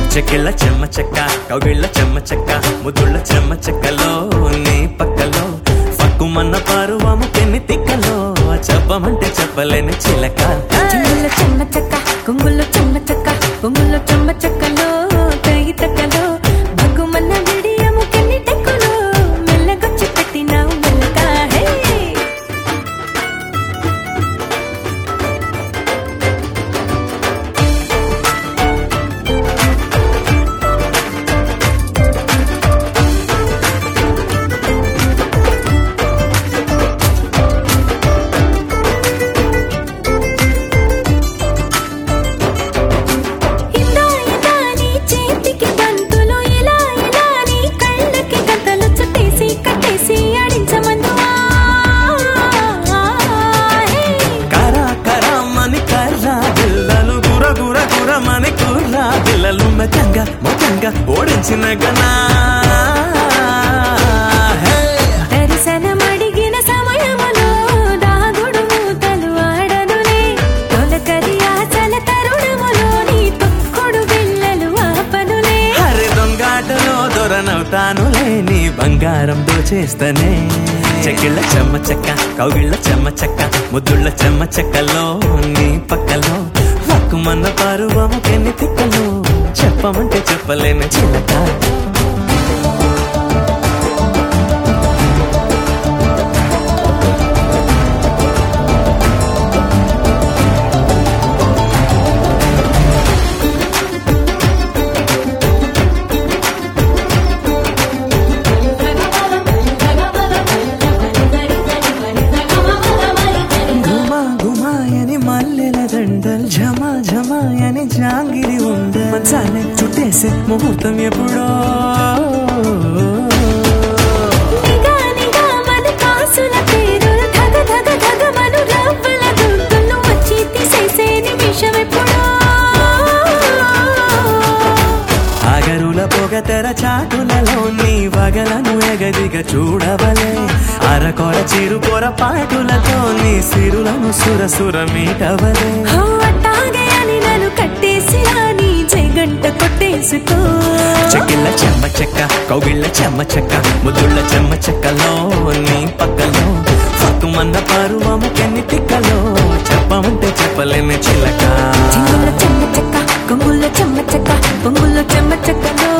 చెక్కిళ్ళ చెమ్మ చెక్క కౌగిళ్ళ చెమ్మ చెక్క ముదుళ్ళ చెమ్మ చెక్కలో నీ పక్కలో పక్కుమన్న పరువము పెన్ని తిక్కలో చెప్పమంటే చెప్పలేని చిలక చెంగుల్లో చెమ్మ చెక్క కొంగుల్లో చెమ్మ చెక్క కొంగుల్లో చెమ్మ చెక్కలో తగి తక్కలో భగ్గుమన్న విడియము కెన్ని టెక్కులో మెల్లగొచ్చి పెట్టినావు మెల్లగా హే పిల్లలు మెతంగా మొత్తంగా ఓడించిన గనా దర్శనమడిగిన సమయములో దాగుడు మూతలు ఆడనులే తొలకరి ఆశల తరుణములో నీ తొక్కుడు బిళ్ళలు ఆపనులే హరి దొంగాటలో దొరనవుతానులే నీ బంగారం దోచేస్తనే చెక్కిళ్ళ చెమ్మ చెక్క కౌగిళ్ళ చెమ్మ చెక్క ముద్దుళ్ళ చెమ్మ చెక్కలో నీ పక్కలో హక్కుమన్న పరువము కెన్ని తిక్కలో చెప్పమంటే చెప్పలేని చిలక ఝమా ఝమాయని జాంగిరి ఉండే మంచాలే చుట్టేసే ముహూర్తం ఎప్పుడో ఆగరుల పొగ తెర చాటులలో నీ వగలను ఎగదిగా చూడవలే అరకొర చిరు పొర పాటులతో నీ సిరులను సురసుర మీటవలే చెక్కిళ్ళ చెమ్మ చెక్క కౌగిళ్ళ చెమ్మ చెక్క ముద్దుళ్ళ చెమ్మ చెక్కలో నీ పక్కలో పక్కుమన్న పరువము కెన్ని తిక్కలో చెప్పమంటే చెప్పలేని చిలక చెంగుల్లో చెమ్మ చెక్క కొంగుల్లో చెమ్మ చెక్క పొంగుల్లో చెమ్మ చెక్కలో